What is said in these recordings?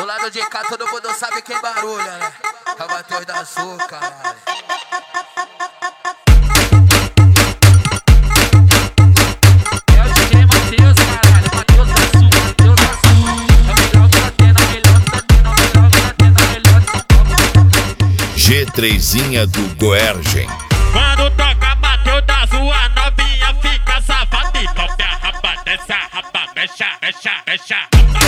Do lado de cá todo mundo sabe quem barulha, né? É o Matheus da Sul, caralho. É o DJ Matheus, caralho. Matheus da Sul, Matheus da Sul. É o melhor que tá tendo, é o melhor que tá tendo, é o melhor que tá tendo, é o melhor de São Paulo. G3zinha do Goergen. Quando toca Matheus da Sul, a novinha fica safada e toca a rapa dessa rapa, mexa, mexa, mexa.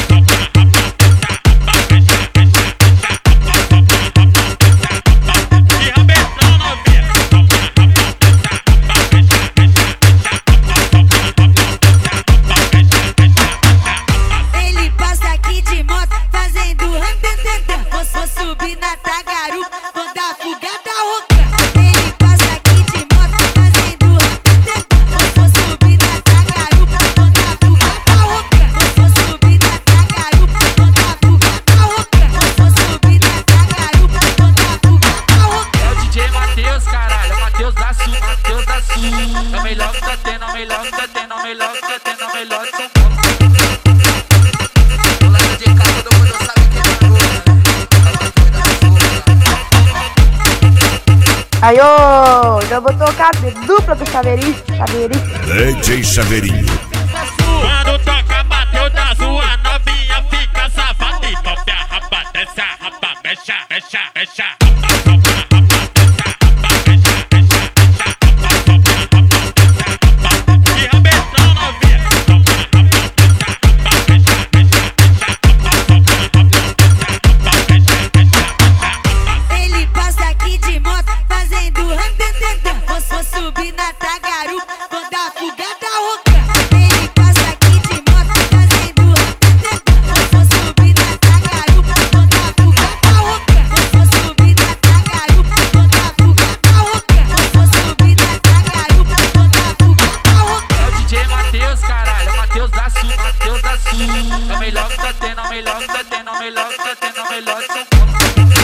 Ele passa aqui de moto fazendo vou subir na tagarupa, vou dar fuga da roca. Ele passa aqui de moto fazendo vou subir na tagarupa, vou dar fuga da roca. Vou subir na tagarupa, vou dar fuga da roca. Vou subir na tagarupa, vou dar fuga da roca. É o DJ Matheus, caralho. É o Matheus da Sul, Matheus da Sul. É o melhor que tá tendo, é o melhor que tá tendo, é o melhor que tá tendo, é o melhor de São Paulo. Do lado de cá todo mundo sabe quem barulha, né? É o Matheus da Sul, caralho. Aí, ô, já vou tocar de dupla com o Chaveirinho. DJ Chaveirinho. Quando toca Matheus da Sul, a novinha fica safada e toca a rapa dessa rapa, mexa, mexa, mexa. Ele passa aqui de moto fazendo vou subir na tagarupa, vou dar fuga da roca. Ele passa aqui de moto fazendo vou subir na tagarupa, vou dar fuga da roca. Vou subir na tagarupa, vou dar fuga da roca. Vou subir na tagarupa, vou dar fuga da roca. É o DJ Matheus, caralho. É o Matheus da Sul, Matheus da Sul. É o melhor que tá tendo, é o melhor que tá tendo, é o melhor que tá tendo, é o melhor de São Paulo.